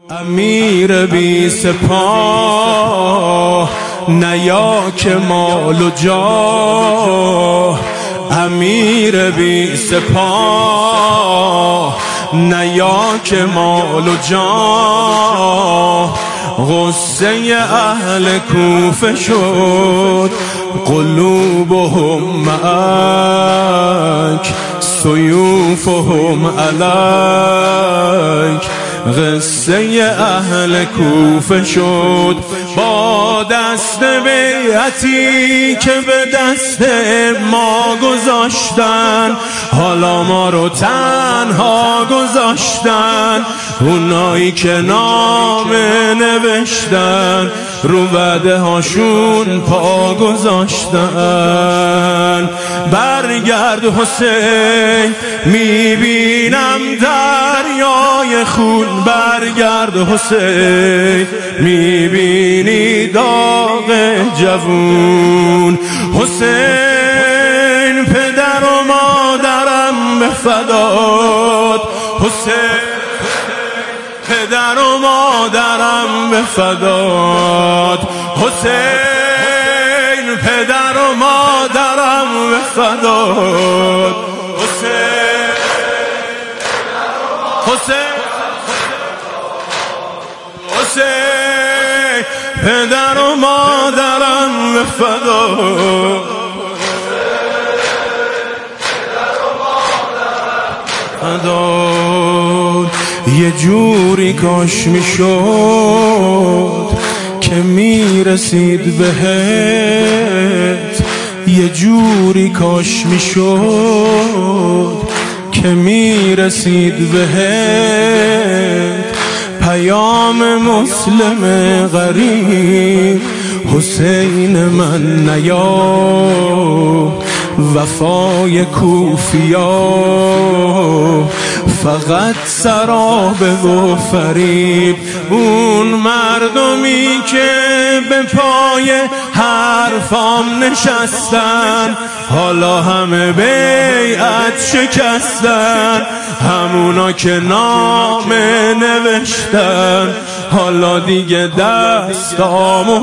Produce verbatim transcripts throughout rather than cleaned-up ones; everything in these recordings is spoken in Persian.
امیر بی سپاه نیا که مال و جاه، امیر بی سپاه نیا که مال و جاه. غصه اهل کوفه شد قلوبهم معک سیوفهم علیک. قصه اهل کوفه شد با دست بیعتی که به دست ما گذاشتن، حالا ما رو تنها گذاشتن. اونایی که نامه نوشتن رو وعده هاشون پا گذاشتن. برگرد حسین میبینم دریای خون، برگرد حسین میبینی داغ جوون. حسین پدر و مادرم به فدات، حسین پدر و مادرم به فدات، حسین پدر و مادرم به فدات، حسین حسین حسین پدر و مادرم به فدات، فدات. یه جوری کاش میشد که میرسید بهت، یه جوری کاش میشد که میرسید بهت. پیام مسلم غریب حسین من نیا، وفای کوفیا فقط سرابه و فریب. اون مردمی که به پای حرفام نشستن حالا همه بیعت شکستن، همونا که نامه نوشتن حالا دیگه دستامو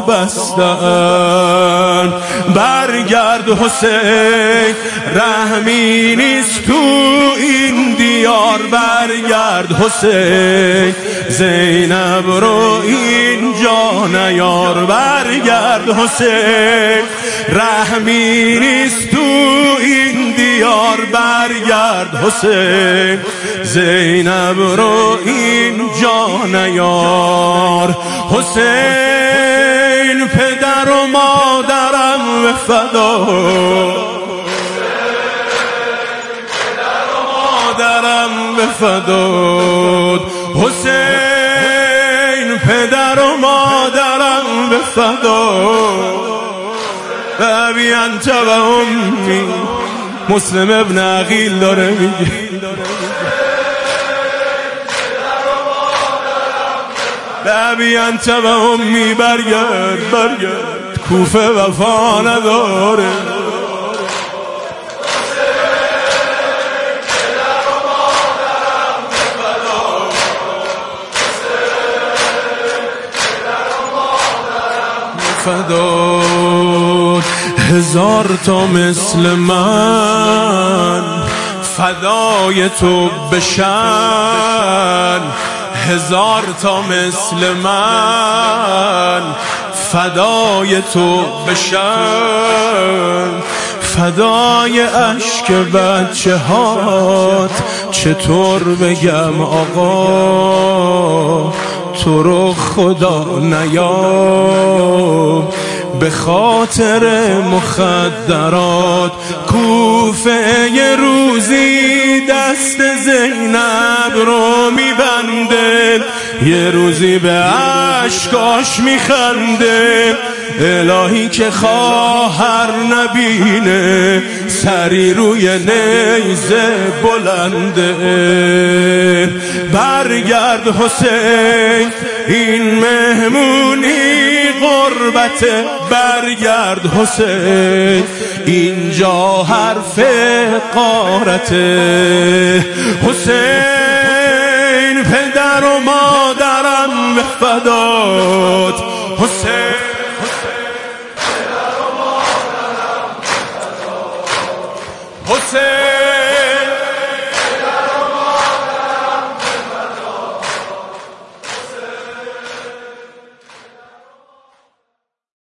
بستن. برگرد حسین رحمی نیست تو این دیار، برگرد حسین زینب رو اینجا نیار. برگرد حسین رحمی نیست تو این دیار، برگرد حسین زینب رو اینجا نیار. حسین پدر و مادرم به فدات، به فدات، حسین پدر و مادرم به فدات. ابی انت و امی، مسلم ابن عقیل داره میگه ابی انت و امی، برگرد برگرد کوفه وفا نداره. فدات هزار تا مثل من فدای تو بشن، هزار تا مثل من فدای تو بشن. فدای اشک بچه هات چطور بگم آقا، تو رو خدا نیا به خاطر مخدرات. کوفه یه روزی دست زینب رو میبنده، یه روزی به عشقاش میخنده. الهی که خواهر نبینه سری روی نیزه بلنده. برگرد حسین این مهمونی غربته، برگرد حسین اینجا حرف غارته. حسین پدر و مادرم مادرم فدات حسین حسین